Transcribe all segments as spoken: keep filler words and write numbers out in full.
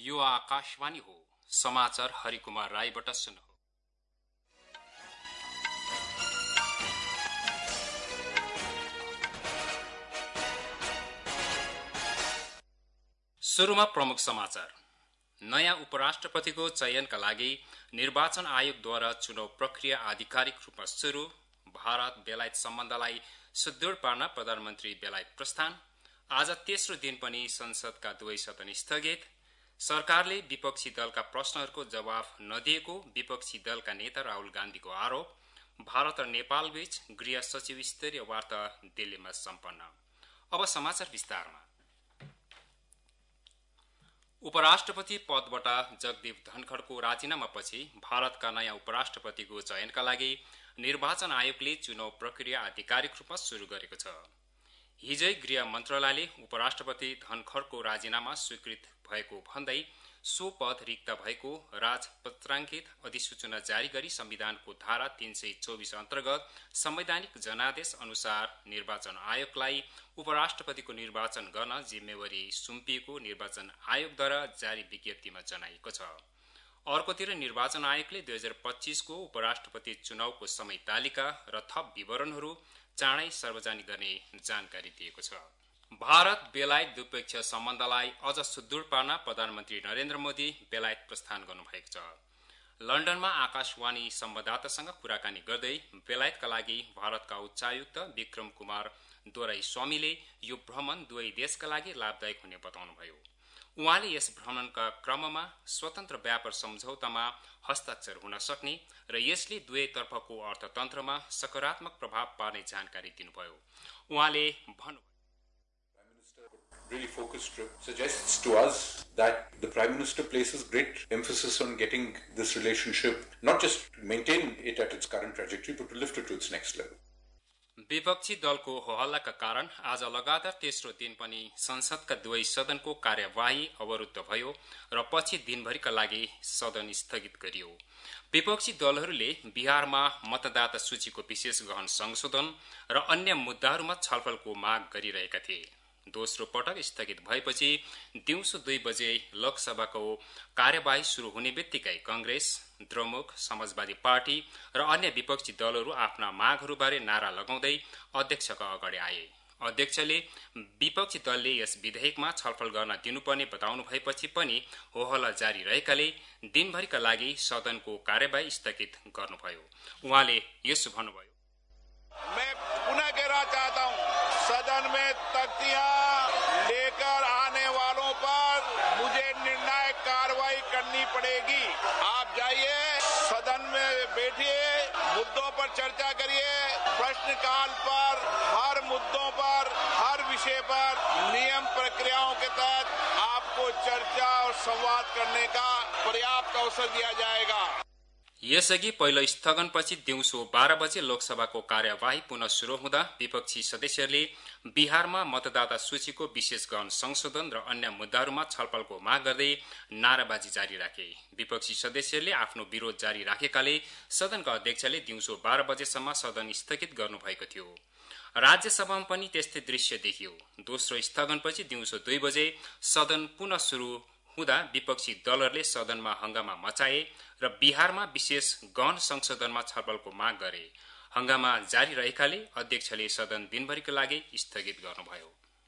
यो आकाशवाणी हो। समाचार हरिकुमार राईबाट सुन्नु। सुरुमा प्रमुख समाचार। नयाँ उपराष्ट्रपतिको चयनका लागि निर्वाचन आयोगद्वारा चुनाव प्रक्रिया आधिकारिक रूपमा सुरु। भारत बेलायत सम्बन्धलाई सुदृढ पार्न प्रधानमन्त्री बेलायत प्रस्थान। आज तेस्रो दिन पनि संसदका दुवै सदन स्थगित। सरकारले विपक्षी दलका प्रश्नहरूको जवाफ नदिएको विपक्षी दलका नेता राहुल गान्धीको आरोप। भारत र नेपाल बीच गृह सचिव स्तरीय वार्ता दिल्लीमा सम्पन्न। अब समाचार विस्तारमा। उपराष्ट्रपति पदबाट जगदीप धनखडको राजीनामापछि भारतका नयाँ उपराष्ट्रपतिको चयनका लागि निर्वाचन आयोगले चुनाव प्रक्रिया आधिकारिक रूपमा सुरु गरेको छ। हिजै गृह मन्त्रालयले उपराष्ट्रपति धनखडको राजीनामा स्वीकृत भएको भन्दै सो पद रिक्त भएको राजपत्राङ्कित अधिसूचना जारी गरी संविधानको धारा तीन सय चौबिस अन्तर्गत संवैधानिक जनादेश अनुसार निर्वाचन आयोगलाई उपराष्ट्रपतिको निर्वाचन गर्न जिम्मेवारी सुम्पिएको निर्वाचन आयोगद्वारा जारी विज्ञप्तिमा जनाइएको छ। अर्कोतिर निर्वाचन आयोगले दुई हजार पच्चीसको उपराष्ट्रपति चुनावको समय तालिका र थप विवरणहरू चाँडै सार्वजनिक गर्ने जानकारी दिएको छ। भारत बेलायत द्विपक्षीय सम्बन्धलाई अझ सुदृढ पार्न प्रधानमन्त्री नरेन्द्र मोदी बेलायत प्रस्थान गर्नुभएको छ। लन्डनमा आकाशवाणी संवाददातासँग कुराकानी गर्दै बेलायतका लागि भारतका उच्चायुक्त विक्रम कुमार दोराई स्वामीले यो भ्रमण दुवै देशका लागि लाभदायक हुने बताउनुभयो। उहाँले यस भ्रमणका क्रममा स्वतन्त्र व्यापार सम्झौतामा हस्ताक्षर हुन सक्ने र यसले दुवै तर्फको अर्थतन्त्रमा सकारात्मक प्रभाव पार्ने जानकारी दिनुभयो। उहाँले भन्नु really focused trip suggests to us that the Prime Minister places great emphasis on getting this relationship, not just maintain it at its current trajectory, but to lift it to its next level. विपक्षी दलको होहल्लाका कारण आज लगातार तेस्रो दिन पनि संसदका दुवै सदनको कार्यवाही अवरुद्ध भयो र पछि दिनभरिका लागि सदन स्थगित गरियो। विपक्षी दलहरूले बिहारमा मतदाता सूचीको विशेष गहन संशोधन र अन्य मुद्दाहरूमा छलफलको माग गरिरहेका थिए। दोस्रो पटक स्थगित भएपछि दिउँसो दुई बजे लोकसभाको कार्यवाही सुरु हुने बित्तिकै कांग्रेस, द्रमुक, समाजवादी पार्टी र अन्य विपक्षी दलहरू आफ्ना मागहरूबारे नारा लगाउँदै अध्यक्षका अगाडि आए। अध्यक्षले विपक्षी दलले यस विधेयकमा छलफल गर्न दिनुपर्ने बताउनु भएपछि पनि होहल्ला जारी रहेकाले दिनभरिका लागि सदनको कार्यवाही स्थगित गर्नुभयो। उहाँले यसो भन्नुभयो। मैं पुनः कहना चाहता हूं, सदन में तख्तियां लेकर आने वालों पर मुझे निर्णायक कार्रवाई करनी पड़ेगी। आप जाइए, सदन में बैठिए, मुद्दों पर चर्चा करिए। प्रश्नकाल पर हर मुद्दों पर हर विषय पर नियम प्रक्रियाओं के तहत आपको चर्चा और संवाद करने का पर्याप्त अवसर दिया जाएगा। यसअघि पहिलो स्थगनपछि दिउँसो बाह्र बजे लोकसभाको कार्यवाही पुनः शुरू हुँदा विपक्षी सदस्यहरूले बिहारमा मतदाता सूचीको विशेष गहन संशोधन र अन्य मुद्दाहरूमा छलफलको माग गर्दै नाराबाजी जारी राखे। विपक्षी सदस्यहरूले आफ्नो विरोध जारी राखेकाले सदनका अध्यक्षले दिउँसो बाह्र बजेसम्म सदन स्थगित गर्नुभएको थियो। राज्यसभामा पनि त्यस्तै दृश्य देखियो। दोस्रो स्थगनपछि दिउँसो दुई बजे सदन पुनः शुरू हुँदा विपक्षी दलहरूले सदनमा हंगामा मचाए र बिहारमा विशेष गहन संशोधनमा छलफलको माग गरे। हंगामा जारी रहेकाले अध्यक्षले सदन दिनभरिका लागि स्थगित गर्नुभयो।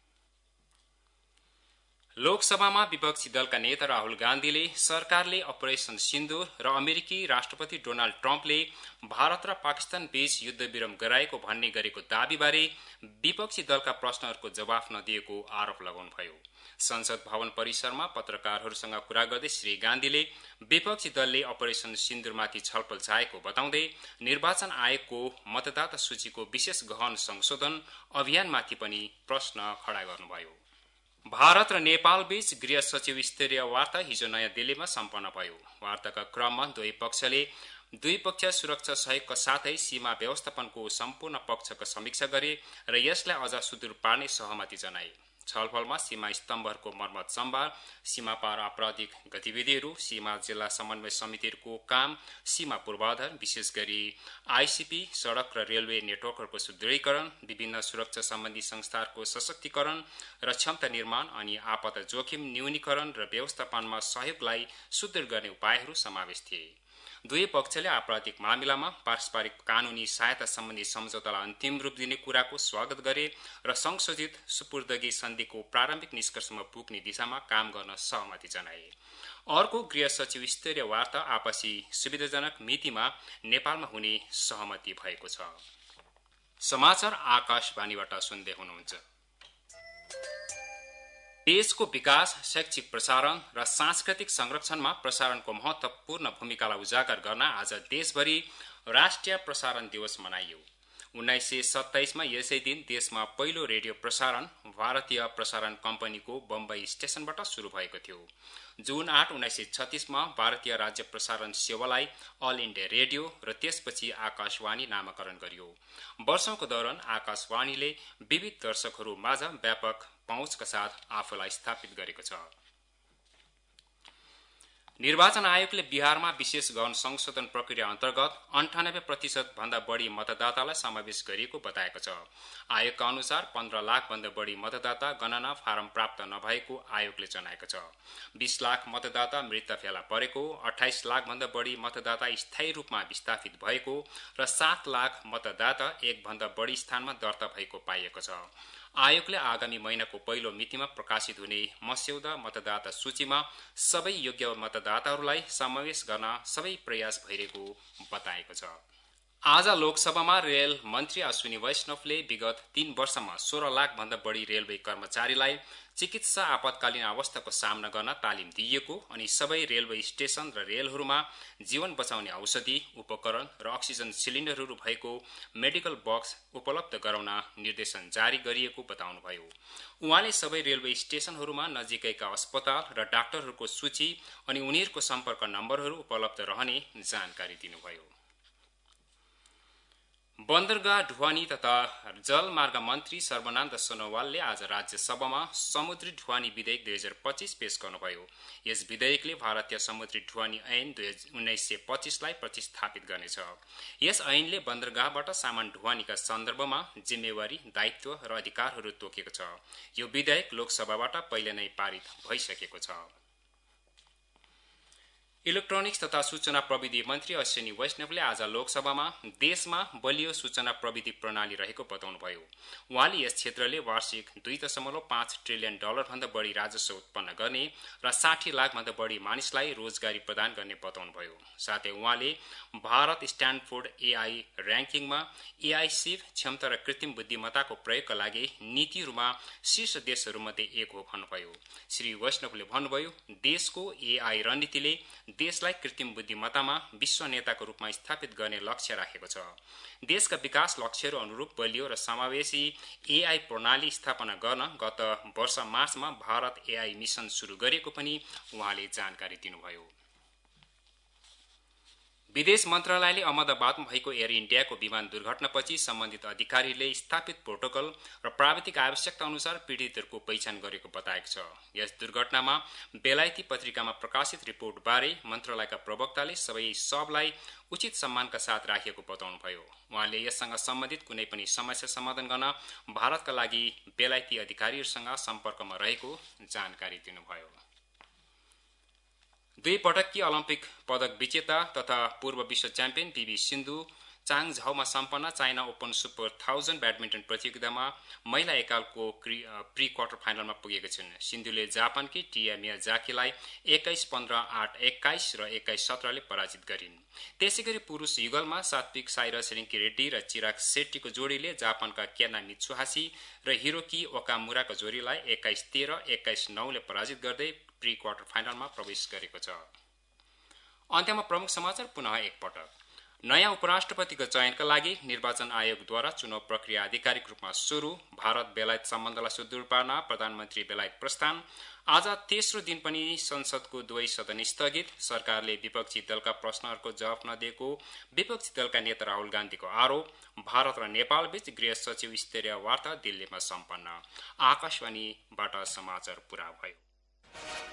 लोकसभामा विपक्षी दलका नेता राहुल गान्धीले सरकारले अपरेसन सिन्दूर र अमेरिकी राष्ट्रपति डोनाल्ड ट्रम्पले भारत र पाकिस्तान बीच युद्धविराम गराएको भन्ने गरेको दावीबारे विपक्षी दलका प्रश्नहरूको जवाफ नदिएको आरोप लगाउनुभयो। संसद भवन परिसरमा पत्रकारहरूसँग कुरा गर्दै श्री गान्धीले विपक्षी दलले अपरेसन सिन्दूरमाथि छलफल चाहेको बताउँदै निर्वाचन आयोगको मतदाता सूचीको विशेष गहन संशोधन अभियानमाथि पनि प्रश्न खडा गर्नुभयो। भारत र नेपाल बीच गृह सचिव स्तरीय वार्ता हिजो नयाँ दिल्लीमा सम्पन्न भयो। वार्ताका क्रममा दुवै पक्षले द्विपक्षीय सुरक्षा सहयोगका साथै सीमा व्यवस्थापनको सम्पूर्ण पक्षको समीक्षा गरे र यसलाई अझ सुदूर पार्ने सहमति जनाए। छलफलमा सीमा स्तम्भहरूको मर्मत सम्भार, सीमापार आपराधिक गतिविधिहरू, सीमा जिल्ला समन्वय समितिहरूको काम, सीमा पूर्वाधार विशेष गरी आईसीपी, सड़क र रेलवे नेटवर्कहरूको सुदृढीकरण, विभिन्न सुरक्षा सम्बन्धी संस्थाहरूको सशक्तिकरण र क्षमता निर्माण अनि आपदा जोखिम न्यूनीकरण र व्यवस्थापनमा सहयोगलाई सुदृढ गर्ने उपायहरू समावेश थिए। दुवै पक्षले आपराधिक मामिलामा पारस्परिक कानूनी सहायता सम्बन्धी सम्झौतालाई अन्तिम रूप दिने कुराको स्वागत गरे र संशोधित सुपुर्दगी सन्धिको प्रारम्भिक निष्कर्षमा पुग्ने दिशामा काम गर्न सहमति जनाए। अर्को गृह सचिव स्तरीय वार्ता आपसी सुविधाजनक मितिमा नेपालमा हुने सहमति भएको छ। समाचार आकाशवाणीबाट सुन्दै हुनुहुन्छ। देशको विकास, शैक्षिक प्रसारण र सांस्कृतिक संरक्षणमा प्रसारणको महत्वपूर्ण भूमिकालाई उजागर गर्न आज देशभरि राष्ट्रिय प्रसारण दिवस मनाइयो। उन्नाइस सय सत्ताइसमा यसै दिन देशमा पहिलो रेडियो प्रसारण भारतीय प्रसारण कम्पनीको बम्बई स्टेशनबाट सुरु भएको थियो। जुन आठ उन्नाइस सय छत्तीसमा भारतीय राज्य प्रसारण सेवालाई अल इण्डिया रेडियो र त्यसपछि आकाशवाणी नामाकरण गरियो। वर्षौंको दौरान आकाशवाणीले विविध दर्शकहरू माझ व्यापक पहुँचका साथ आफूलाई स्थापित गरेको छ। निर्वाचन आयोगले बिहारमा विशेष गौण संशोधन प्रक्रिया अन्तर्गत अन्ठानब्बे प्रतिशत भन्दा बढी मतदातालाई समावेश गरिएको बताएको छ। आयोगका अनुसार पन्ध्र लाख भन्दा बढी मतदाता गणना फारम प्राप्त नभएको आयोगले जनाएको छ। बीस लाख मतदाता मृत फेला परेको, अठाइस लाख भन्दा बढी मतदाता स्थायी रूपमा विस्थापित भएको र सात लाख मतदाता एक भन्दा बढी स्थानमा दर्ता भएको पाइएको छ। आयोगले आगामी महिनाको पहिलो मितिमा प्रकाशित हुने मस्यौदा मतदाता सूचीमा सबै योग्य मतदाताहरूलाई समावेश गर्न सबै प्रयास भइरहेको बताएको छ। आज लोकसभामा रेल मन्त्री अश्विनी वैष्णवले विगत तीन वर्षमा सोह्र लाख भन्दा बढी रेलवे कर्मचारीलाई चिकित्सा आपतकालीन अवस्थाको सामना गर्न तालिम दिइएको अनि सबै रेलवे स्टेशन र रेलहरूमा जीवन बचाउने औषधि, उपकरण र अक्सिजन सिलिन्डरहरू भएको मेडिकल बक्स उपलब्ध गराउन निर्देशन जारी गरिएको बताउनुभयो। उहाँले सबै रेलवे स्टेशनहरूमा नजिकैका अस्पताल र डाक्टरहरूको सूची अनि उनीहरूको सम्पर्क नम्बरहरू उपलब्ध रहने जानकारी दिनुभयो। बन्दरगाह, ढुवानी तथा जलमार्ग मन्त्री सर्बानन्द सोनोवालले आज राज्यसभामा समुद्री ढुवानी विधेयक दुई हजार पच्चीस पेश गर्नुभयो। यस विधेयकले भारतीय समुद्री ढुवानी ऐन उन्नाइस सय पच्चीसलाई प्रतिस्थापित गर्नेछ। यस ऐनले बन्दरगाहबाट सामान ढुवानीका सन्दर्भमा जिम्मेवारी, दायित्व र अधिकारहरू तोकेको छ। यो विधेयक लोकसभाबाट पहिले नै पारित भइसकेको छ। इलेक्ट्रोनिक्स तथा सूचना प्रविधि मन्त्री अश्विनी वैष्णवले आज लोकसभामा देशमा बलियो सूचना प्रविधि प्रणाली रहेको बताउनुभयो। उहाँले यस क्षेत्रले वार्षिक दुई दशमलव पाँच ट्रिलियन डलर भन्दा बढी राजस्व उत्पन्न गर्ने र साठी लाख भन्दा बढी मानिसलाई रोजगारी प्रदान गर्ने बताउनुभयो। साथै उहाँले भारत स्ट्यान्डफोर्ड एआई र्याङ्किङमा एआई सिप क्षमता र कृत्रिम बुद्धिमत्ताको प्रयोगका लागि नीतिहरूमा शीर्ष देशहरूमध्ये एक हो भन्नुभयो। श्री वैष्णवले भन्नुभयो, देशको एआई रणनीतिले देशलाई कृत्रिम बुद्धिमत्तामा विश्व नेताको रूपमा स्थापित गर्ने लक्ष्य राखेको छ। देशका विकास लक्ष्यहरू अनुरूप बलियो र समावेशी एआई प्रणाली स्थापना गर्न गत वर्ष मार्चमा भारत एआई मिशन सुरु गरेको पनि उहाँले जानकारी दिनुभयो। विदेश मन्त्रालयले अहमदाबादमा भएको एयर इण्डियाको विमान दुर्घटनापछि सम्बन्धित अधिकारीले स्थापित प्रोटोकल र प्राविधिक आवश्यकता अनुसार पीडितहरूको पहिचान गरेको बताएको छ। यस दुर्घटनामा बेलायती पत्रिकामा प्रकाशित रिपोर्टबारे मन्त्रालयका प्रवक्ताले सबै सबलाई उचित सम्मानका साथ राखिएको बताउनुभयो। उहाँले यससँग सम्बन्धित कुनै पनि समस्या समाधान गर्न भारतका लागि बेलायती अधिकारीहरूसँग सम्पर्कमा रहेको जानकारी दिनुभयो। दुई पटककी ओलम्पिक पदक विजेता तथा पूर्व विश्व च्याम्पियन पीभी सिन्धु चाङझाउमा सम्पन्न China open super thousand badminton प्रतियोगितामा महिला एकालको प्री क्वार्टर फाइनलमा पुगेका छिन्। सिन्धुले जापानकी टिया मियाजाकीलाई एक्काइस पन्ध्र, आठ एक्काइस र एक्काइस सत्रले पराजित गरिन्। त्यसैगरी पुरुष युगलमा सात्विक साइरस रिङ्की रेड्डी र चिराग सेट्टीको जोडीले जापानका केना मित्सुहासी र हिरोकी ओकामुराको जोडीलाई एक्काइस तेह्र, एक्काइस नौले पराजित गर्दै प्री क्वार्टर फाइनलमा प्रवेश गरेको छ। अन्त्यमा प्रमुख समाचार पुनः एकपटक। नयाँ उपराष्ट्रपतिको चयनका लागि निर्वाचन आयोगद्वारा चुनाव प्रक्रिया आधिकारिक रूपमा सुरु। भारत बेलायत सम्बन्धलाई सुदृढ पार्न प्रधानमन्त्री बेलायत प्रस्थान। आज तेस्रो दिन पनि संसदको दुवै सदन स्थगित। सरकारले विपक्षी दलका प्रश्नहरूको जवाफ नदिएको विपक्षी दलका नेता राहुल गान्धीको आरोप। भारत र नेपाल बीच गृह सचिव स्तरीय वार्ता दिल्लीमा सम्पन्न। आकाशवाणीबाट समाचार पूरा भयो।